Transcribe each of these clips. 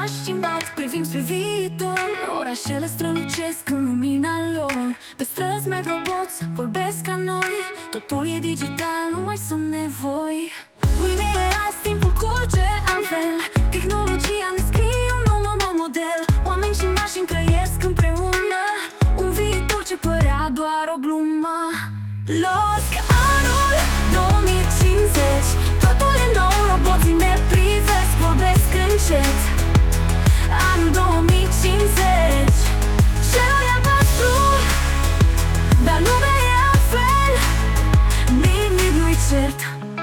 schimbat, privim spre viitor. Orașele strălucesc în lumina lor. Pe străzi merg roboți, vorbesc ca noi. Totul e digital, nu mai sunt nevoi. Mâine e azi, timpul curge altfel. Tehnologia ne scrie un nou model. Oameni și mașini trăiesc împreună. Un viitor ce părea doar o glumă. Los că anul 2050 totul e nou, roboții ne privesc, vorbesc încet. Anul 2050 cerul e albastru, dar lumea e altfel. Nimic nu-i cert.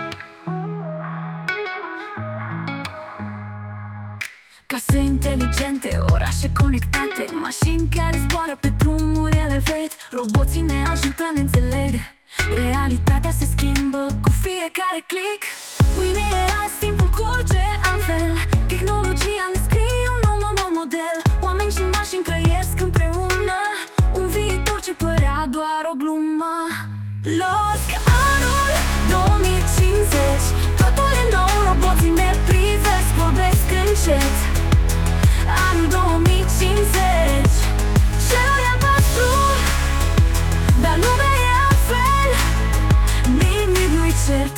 Case inteligente, orașe conectate, mașini care zboară pe drumuri elevate. Roboții ne ajută, ne înțeleg. Realitatea se schimbă cu fiecare click. Mâine e azi, timpul curge altfel. Tehnologia ne scrie un nou model. Oameni și mașini trăiesc împreună. Un viitor ce părea doar o glumă. Los că anul 2050 totul e nou, roboții ne privesc, vorbesc încet. Anul 2050 cerul e albastru, dar lumea e altfel. Nimic nu-i cert.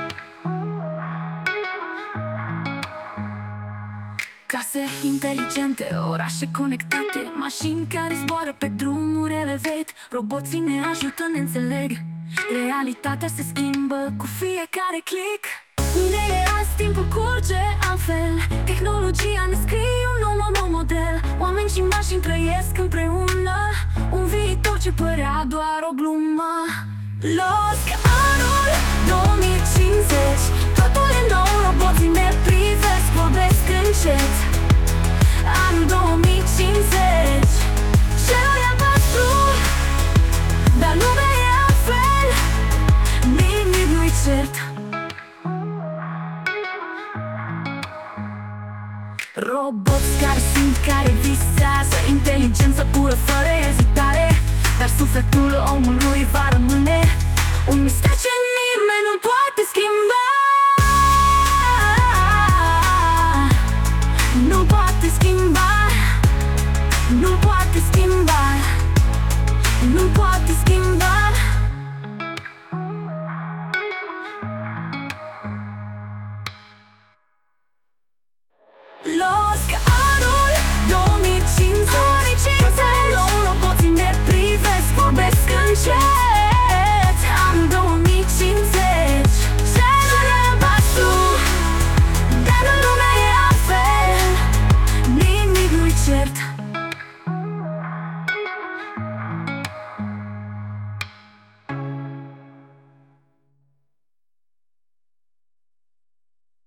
Case inteligente, orașe conectate, mașini care zboară pe drumuri elevate. Roboții ne ajută, ne înțeleg. Realitatea se schimbă cu fiecare click. Mâine e azi, timpul curge altfel. Tehnologia ne scrie un nou model. Oameni și mașini trăiesc împreună. Un viitor ce părea doar o glumă. Los că anul 2050 totul e nou, roboții ne privesc, vorbesc încet. Anul 2050 cerul e albastru, dar lumea e altfel. Nimic nu-i cert. Roboți care simt, care visează, inteligență pură, fără ezitare. Dar sufletul omului va rămâne un mister ce